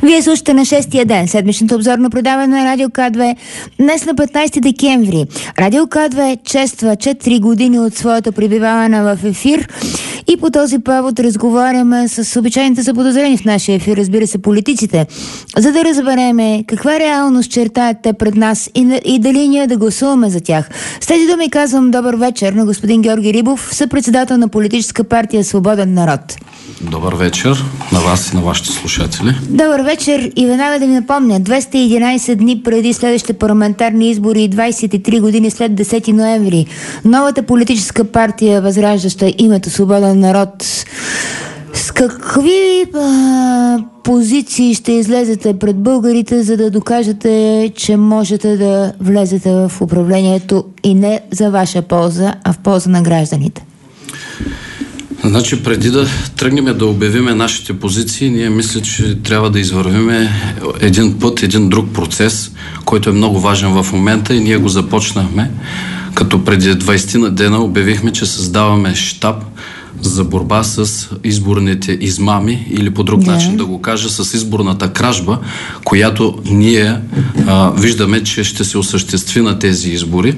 Вие слушате на 6-тия ден, седмичното обзорно предаване на Радио К2. Днес на 15 декември. Радио К2 чества 4 години от своето пребиваване в ефир и по този повод разговаряме с обичайните заподозрени в нашия ефир, разбира се, политиците, за да разбереме каква реалност чертаят те пред нас и дали ние да гласуваме за тях. С тези думи казвам добър вечер на господин Георги Рибов, съпредседател на политическа партия Свободен народ. Добър вечер на вас и на вашите слушатели. Добър вечер и веднага да ви напомня, 211 дни преди следващите парламентарни избори и 23 години след 10 ноември, новата политическа партия, възраждаща името Свободен народ, с какви позиции ще излезете пред българите, за да докажете, че можете да влезете в управлението и не за ваша полза, а в полза на гражданите? Значи, преди да тръгнем да обявиме нашите позиции, ние мисля, че трябва да извървиме един път, един друг процес, който е много важен в момента и ние го започнахме, като преди 20 на дена обявихме, че създаваме щаб за борба с изборните измами или по друг начин да го кажа, с изборната кражба, която ние виждаме, че ще се осъществи на тези избори.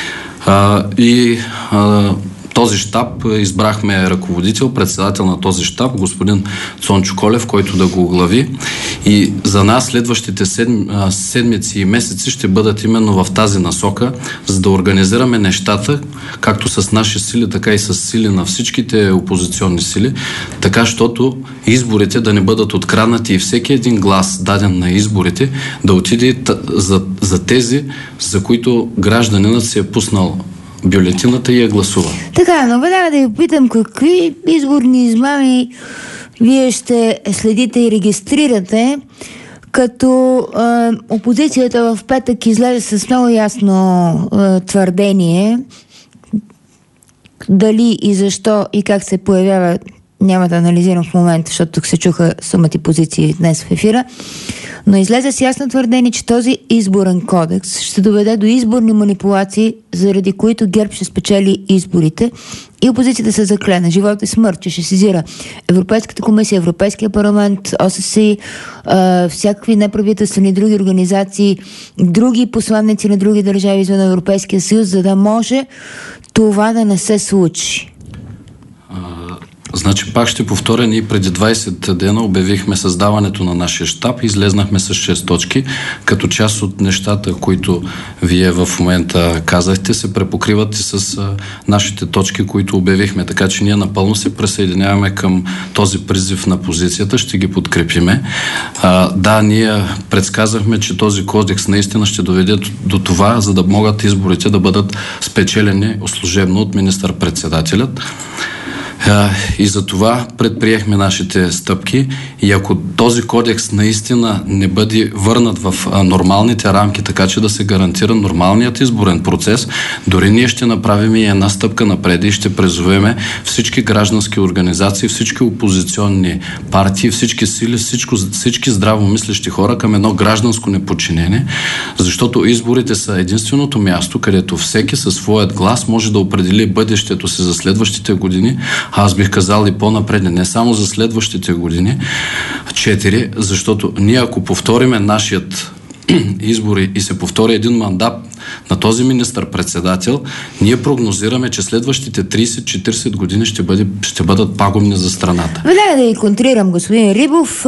Този щаб избрахме ръководител, председател на този щаб, господин Цончо Колев, който да го оглави. И за нас следващите седмици и месеци ще бъдат именно в тази насока, за да организираме нещата, както с наши сили, така и с сили на всичките опозиционни сили, така, щото изборите да не бъдат откраднати и всеки един глас, даден на изборите, да отиде за тези, за които гражданинът се е пуснал бюлетината и я гласува. Така, но веднага да ви питам, какви изборни измами вие ще следите и регистрирате, като опозицията в петък излезе с много ясно твърдение, дали и защо и как се появява, няма да анализирам в момента, защото тук се чуха сумати позиции днес в ефира, но излезе с ясно твърдение, че този изборен кодекс ще доведе до изборни манипулации, заради които ГЕРБ ще спечели изборите и опозицията се закле на живот и смърт, че ще сезира Европейската комисия, Европейския парламент, ОССЕ, всякакви неправителствени други организации, други посланници на други държави извън Европейския съюз, за да може това да не се случи. Значи, пак ще повторя, ние преди 20 дена обявихме създаването на нашия щаб и излезнахме с 6 точки, като част от нещата, които вие в момента казахте, се препокриват и с нашите точки, които обявихме. Така че ние напълно се присъединяваме към този призив на позицията, ще ги подкрепиме. Ние предсказахме, че този кодекс наистина ще доведе до това, за да могат изборите да бъдат спечелени служебно от министър-председателят. И за това предприехме нашите стъпки и ако този кодекс наистина не бъде върнат в нормалните рамки, така че да се гарантира нормалният изборен процес, дори ние ще направим и една стъпка напред и ще призовеме всички граждански организации, всички опозиционни партии, всички сили, всички здравомислещи хора към едно гражданско неподчинение, защото изборите са единственото място, където всеки със своят глас може да определи бъдещето си за следващите години. Аз бих казал и по-напред, не само за следващите години, 4, защото ние ако повториме нашият избори и се повтори един мандат на този министър-председател, ние прогнозираме, че следващите 30-40 години ще бъдат пагубни за страната. Веднага да ви контрирам, господин Рибов.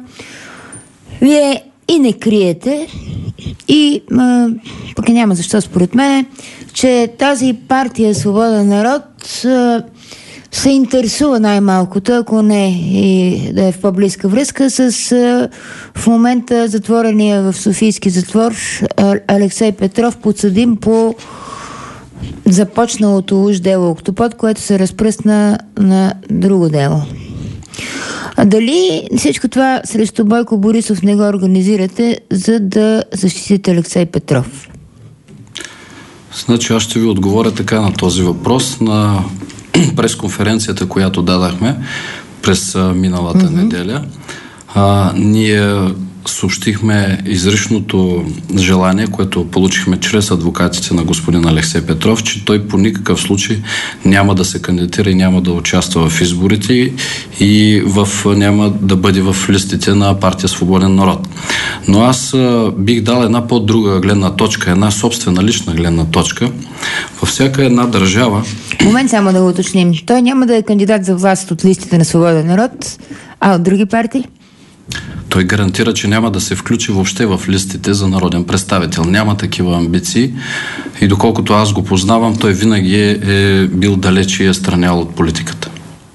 Вие и не криете, и пък няма защо според мен, че тази партия Свободен народ се интересува най-малкото, ако не и да е в по-близка връзка с в момента затворения в Софийски затвор Алексей Петров, подсъдим по започналото уж дело Октопод, което се разпръсна на друго дело. Дали всичко това срещу Бойко Борисов не го организирате, за да защитите Алексей Петров? Значи аз ще ви отговоря така на този въпрос. На пресконференцията, която дадахме през миналата неделя, ние съобщихме изричното желание, което получихме чрез адвокатите на господин Алексей Петров, че той по никакъв случай няма да се кандидатира и няма да участва в изборите и няма да бъде в листите на партия Свободен народ. Но аз бих дал една по-друга гледна точка, една собствена лична гледна точка. Във всяка една държава... Момент само да го уточним. Той няма да е кандидат за власт от листите на Свободен народ, а от други партии? Той гарантира, че няма да се включи въобще в листите за народен представител. Няма такива амбиции и доколкото аз го познавам, той винаги е бил далеч и е странял от политиката.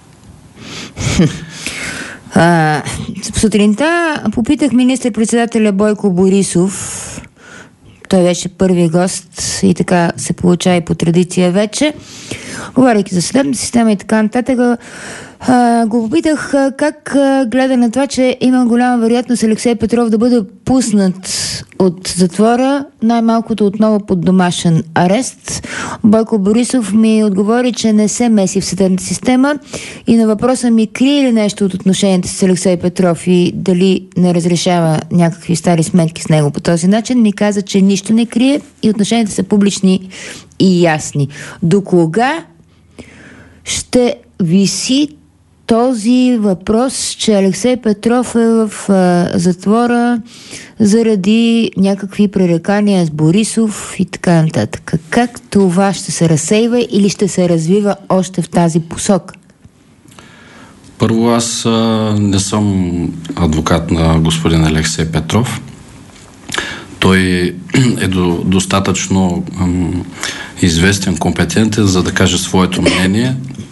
Сутринта попитах министър-председателя Бойко Борисов. Той беше първи гост и така се получава и по традиция вече. Говорейки за съдебната система и така нататък, го попитах как гледа на това, че има голяма вероятност Алексей Петров да бъде пуснат от затвора, най-малкото отново под домашен арест. Бойко Борисов ми отговори, че не се меси в съдебната система и на въпроса ми крие ли нещо от отношенията с Алексей Петров и дали не разрешава някакви стари сметки с него по този начин, ми каза, че нищо не крие и отношенията са публични и ясни. До кога ще виси този въпрос, че Алексей Петров е в затвора заради някакви пререкания с Борисов и така нататък? Как това ще се разсейва или ще се развива още в тази посока? Първо, аз не съм адвокат на господин Алексей Петров. Той е достатъчно известен, компетентен, за да каже своето мнение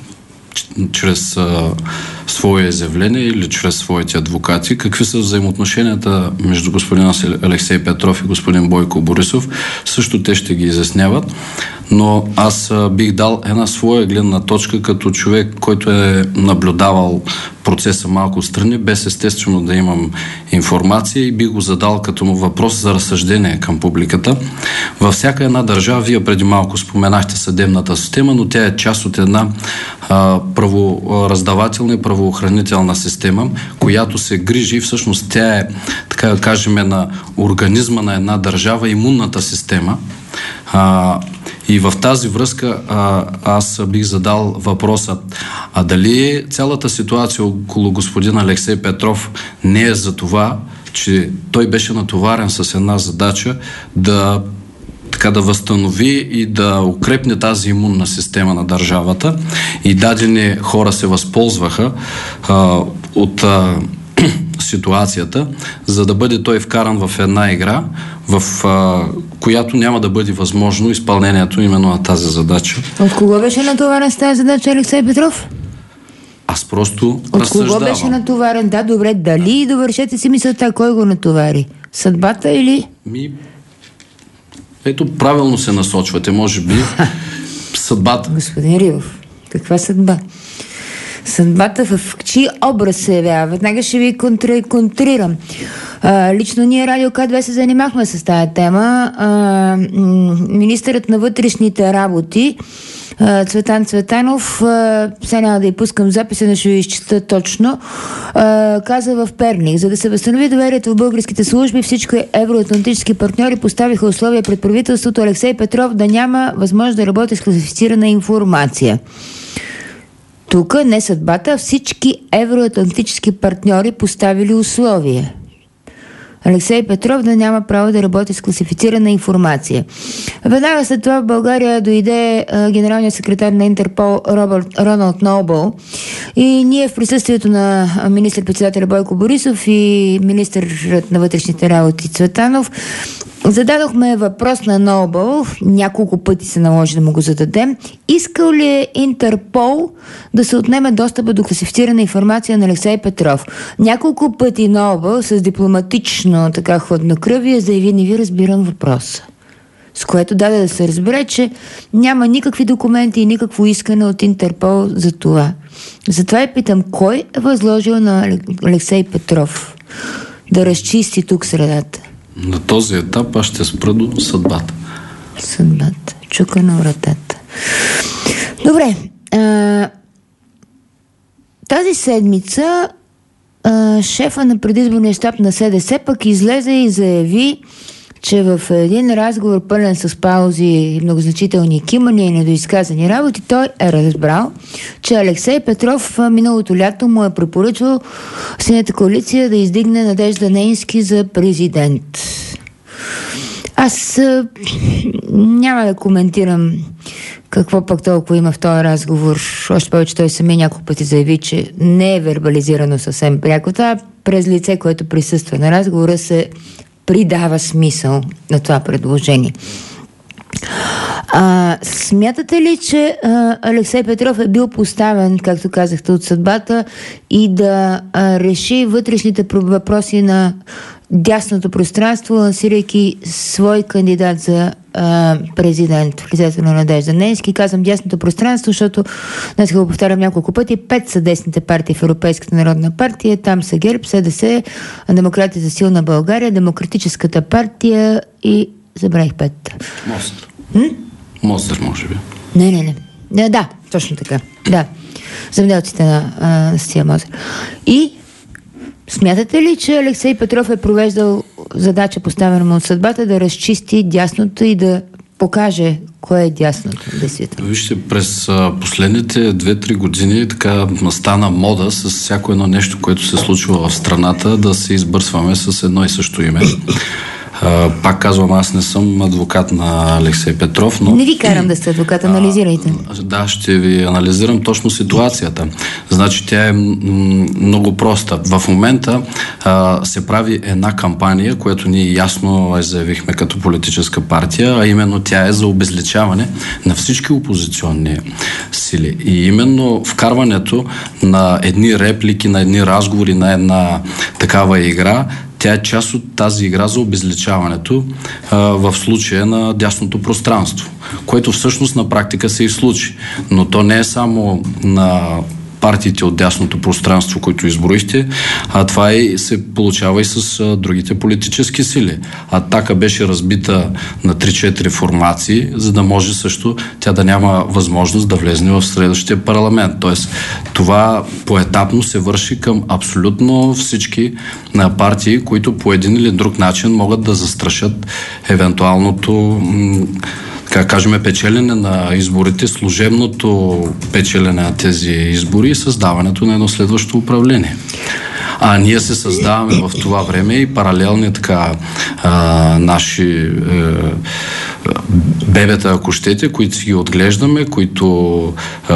чрез свое изявление или чрез своите адвокати. Какви са взаимоотношенията между господин Алексей Петров и господин Бойко Борисов? Също те ще ги изясняват. Но аз бих дал една своя гледна точка като човек, който е наблюдавал процеса малко отстрани, без естествено да имам информация и бих го задал като въпрос за разсъждение към публиката. Във всяка една държава, вие преди малко споменахте съдебната система, но тя е част от една правораздавателна и правоохранителна система, която се грижи, всъщност тя е, така да кажем, на организма на една държава, имунната система. И в тази връзка аз бих задал въпроса, дали цялата ситуация около господин Алексей Петров не е за това, че той беше натоварен с една задача да възстанови и да укрепне тази имунна система на държавата и дадени хора се възползваха от ситуацията, за да бъде той вкаран в една игра, в която няма да бъде възможно изпълнението именно на тази задача. От кого беше натоварен с тази задача Алексей Петров? Аз просто разсъждавам. От кого беше натоварен? Да, добре, дали довършете си мисълта, кой го натовари? Съдбата или? Ето, правилно се насочвате, може би. Съдбата. Господин Рилов, каква съдба? Съдбата в чий образ се явява? Веднага ще ви контрирам. Лично ние Радио К2 се занимахме с тази тема. Министърът на вътрешните работи Цветан Цветанов, сега няма да й пускам записа, не ще ви изчета точно, каза в Перник: за да се възстанови доверието в българските служби, всички евроатлантически партньори поставиха условия пред правителството Алексей Петров да няма възможност да работи с класифицирана информация. Тук не съдбата, а всички евроатлантически партньори поставили условия Алексей Петров да няма право да работи с класифицирана информация. Веднага след това в България дойде генералният секретар на Интерпол Роналд Нобъл и ние в присъствието на министър-председателя Бойко Борисов и министърът на вътрешните работи Цветанов зададохме въпрос на Нобъл, няколко пъти се наложи да му го зададем. Искал ли е Интерпол да се отнеме достъпа до класифицирана информация на Алексей Петров? Няколко пъти Нобъл с дипломатично така хладнокръвие заяви: не ви разбирам въпроса. С което даде да се разбере, че няма никакви документи и никакво искане от Интерпол за това. Затова и питам, кой е възложил на Алексей Петров да разчисти тук средата? На този етап аз ще спра до съдбата. Съдбата. Чука на вратата. Добре. Тази седмица шефа на предизборния щаб на СДС пък излезе и заяви, че в един разговор пълен с паузи, многозначителни кимания и недоизказани работи, той е разбрал, че Алексей Петров миналото лято му е препоръчал Синята коалиция да издигне Надежда Нейнски за президент. Аз няма да коментирам какво пък толкова има в този разговор. Още повече той самия няколко пъти заяви, че не е вербализирано съвсем пряко. Това през лице, което присъства на разговора, се придава смисъл на това предложение. Смятате ли, че Алексей Петров е бил поставен, както казахте, от съдбата и да реши вътрешните въпроси на дясното пространство, лансирайки свой кандидат за президент в лицето на Надежда Нейнски? Казвам дясното пространство, защото днес го повтарям няколко пъти. 5 са десните партии в Европейската народна партия. Там са ГЕРБ, СДС, Демократи за силна България, Демократическата партия и забравих 5. Мостър. Мостър, може би. Не. Да, точно така. Да. Земеделците на Стия Мозър. И смятате ли, че Алексей Петров е провеждал задача, поставена му от съдбата, да разчисти дясното и да покаже кое е дясното, действително? Вижте, през последните 2-3 години така стана мода с всяко едно нещо, което се случва в страната, да се избърсваме с едно и също име. Пак казвам, аз не съм адвокат на Алексей Петров, но... Не ви карам да сте адвокат, анализирайте. Да, ще ви анализирам точно ситуацията. Значи тя е много проста. В момента се прави една кампания, която ние ясно заявихме като политическа партия, а именно тя е за обезличаване на всички опозиционни сили. И именно вкарването на едни реплики, на едни разговори, на една такава игра, тя е част от тази игра за обезличаването в случая на дясното пространство, което всъщност на практика се и случи. Но то не е само на партиите от дясното пространство, които изброихте, а това се получава и с другите политически сили. Атака беше разбита на 3-4 формации, за да може също тя да няма възможност да влезне в следващия парламент. Тоест, това поетапно се върши към абсолютно всички партии, които по един или друг начин могат да застрашат евентуалното кажем, печелене на изборите, служебното печелене на тези избори и създаването на едно следващо управление. А ние се създаваме в това време и паралелни наши бебета, ако щете, които си ги отглеждаме, които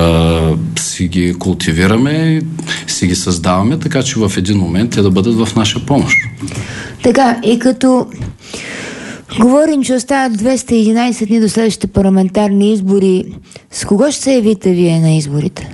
си ги култивираме, си ги създаваме, така че в един момент те да бъдат в наша помощ. Така, и като говорим, че остават 211 дни до следващите парламентарни избори, с кого ще се явите вие на изборите?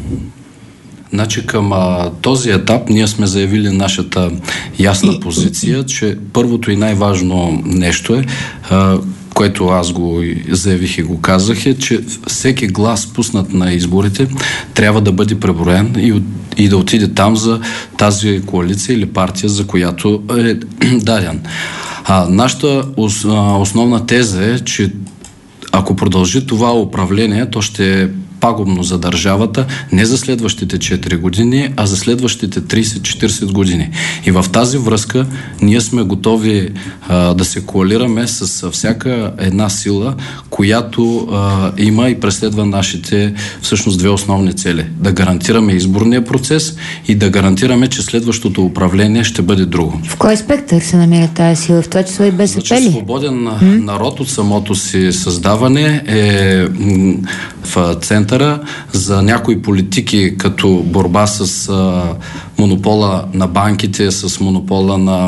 Значи към този етап ние сме заявили нашата ясна позиция, че първото и най-важно нещо е, което аз го заявих и го казах, е, че всеки глас пуснат на изборите трябва да бъде преброен и да отиде там за тази коалиция или партия, за която е даден. Нашата основна теза е, че ако продължи това управление, то ще е пагубно за държавата не за следващите 4 години, а за следващите 30-40 години. И в тази връзка ние сме готови да се коалираме с всяка една сила, която има и преследва нашите всъщност две основни цели. Да гарантираме изборния процес и да гарантираме, че следващото управление ще бъде друго. В кой спектър се намира тази сила? В това число и БСП ли? Свободен народ от самото си създаване е в центъра за някои политики, като борба с монопола на банките, с монопола на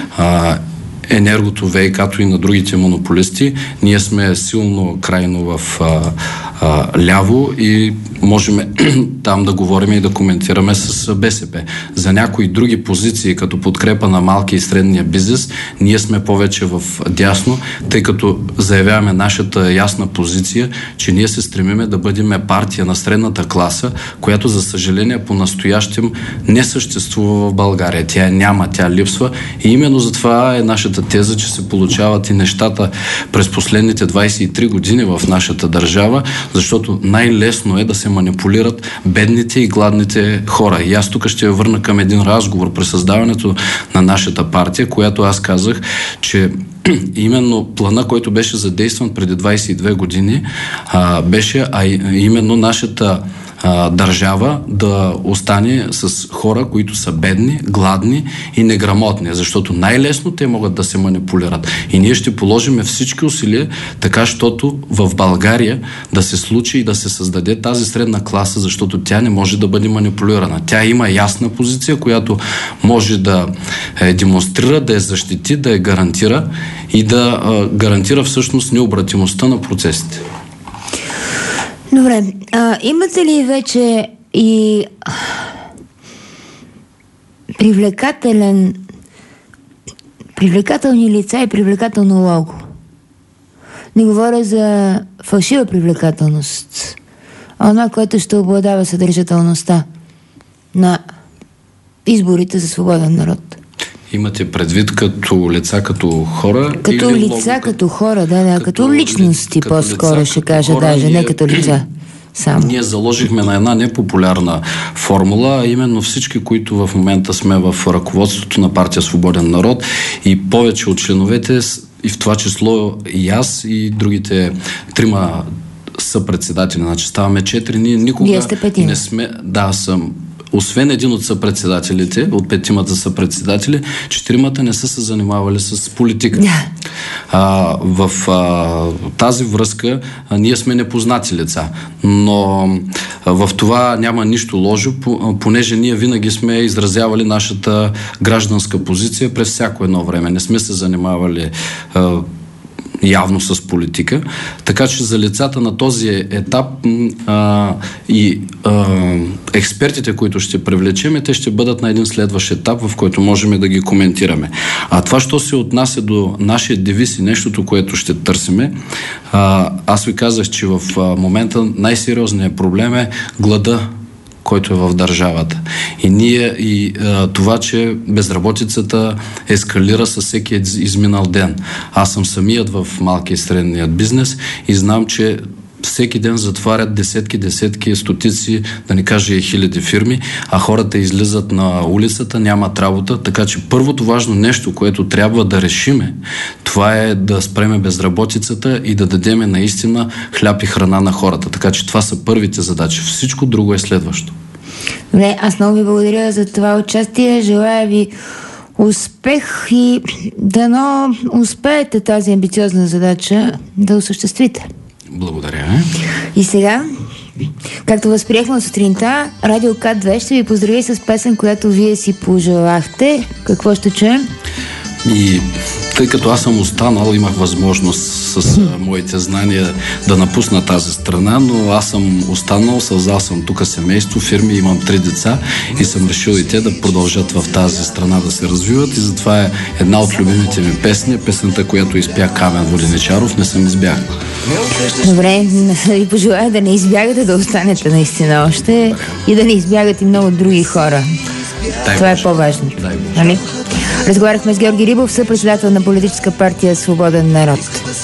енергото, ВИК-то и на другите монополисти. Ние сме силно крайно в ляво и можем там да говорим и да коментираме с БСП. За някои други позиции, като подкрепа на малки и средния бизнес, ние сме повече в дясно, тъй като заявяваме нашата ясна позиция, че ние се стремиме да бъдем партия на средната класа, която за съжаление по-настоящем не съществува в България. Тя няма, тя липсва и именно затова е нашата теза, че се получават и нещата през последните 23 години в нашата държава, защото най-лесно е да се манипулират бедните и гладните хора. И аз тук ще я върна към един разговор при създаването на нашата партия, която аз казах, че именно плана, който беше задействан преди 22 години, беше именно нашата държава да остане с хора, които са бедни, гладни и неграмотни, защото най-лесно те могат да се манипулират. И ние ще положим всички усилия, така щото в България да се случи и да се създаде тази средна класа, защото тя не може да бъде манипулирана. Тя има ясна позиция, която може да демонстрира, да я защити, да я гарантира и да гарантира всъщност необратимостта на процесите. Добре, имате ли вече и привлекателни лица и привлекателно лого? Не говоря за фалшива привлекателност, а това, което ще обладава съдържателността на изборите за свободен народ. Имате предвид като лица, като хора? Като или лица, като хора, да, като личности като по-скоро лица, ще кажа, хора, даже, не като лица. Само. Ние заложихме на една непопулярна формула, а именно всички, които в момента сме в ръководството на партия Свободен народ и повече от членовете, и в това число и аз и другите трима съпредседатели, значи ставаме 4, ние никога не сме... Да, съм... Освен един от съпредседателите, от 5-тимата съпредседатели, 4-мата не са се занимавали с политика. В тази връзка ние сме непознати лица, но в това няма нищо лошо, понеже ние винаги сме изразявали нашата гражданска позиция през всяко едно време. Не сме се занимавали явно с политика. Така че за лицата на този етап експертите, които ще привлечем, те ще бъдат на един следващ етап, в който можем да ги коментираме. А това, що се отнася до нашия девиз и нещото, което ще търсиме, аз ви казах, че в момента най-сериозният проблем е глада, който е в държавата. И това, че безработицата ескалира със всеки изминал ден. Аз съм самият в малки и средният бизнес и знам, че всеки ден затварят десетки, стотици, да не кажа и хиляди фирми, а хората излизат на улицата, нямат работа, така че първото важно нещо, което трябва да решиме, това е да спреме безработицата и да дадеме наистина хляб и храна на хората. Така че това са първите задачи. Всичко друго е следващо. Добре, аз много ви благодаря за това участие. Желая ви успех и дано успеете тази амбициозна задача да осъществите. Благодаря. И сега, както възприехме сутринта, Радио К2 ще ви поздрави с песен, която вие си пожелахте. Какво ще чуем? И тъй като аз съм останал, имах възможност с моите знания да напусна тази страна, но аз съм останал, създал съм тук семейство, фирми, имам 3 деца и съм решил и те да продължат в тази страна да се развиват и затова е една от любимите ми песни, песента, която изпя Камен Воденичаров, не съм избягал. Добре, ви пожелая да не избягате, да останете наистина още и да не избягат и много други хора. Това е по-важно. Нали? Разговаряхме с Георги Рибов, съпредседател на политическа партия Свободен народ.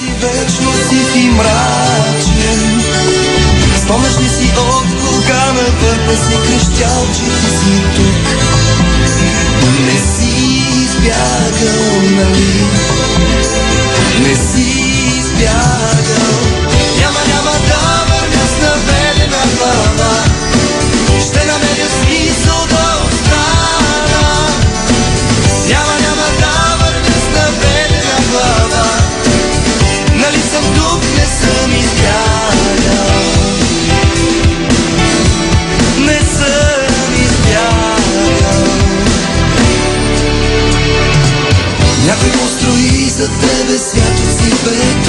Спомняш ли си от кога ме върне си крещял, че ти си тук? Не си избягал, нали? Не си избягал. Няма да върня с наведена глава. Ще намеря смисъл да остана. Няма да върня с наведена глава. Нали съм тук, не съм избягал. Не съм избягал. Някой построи за тебе свято си бед.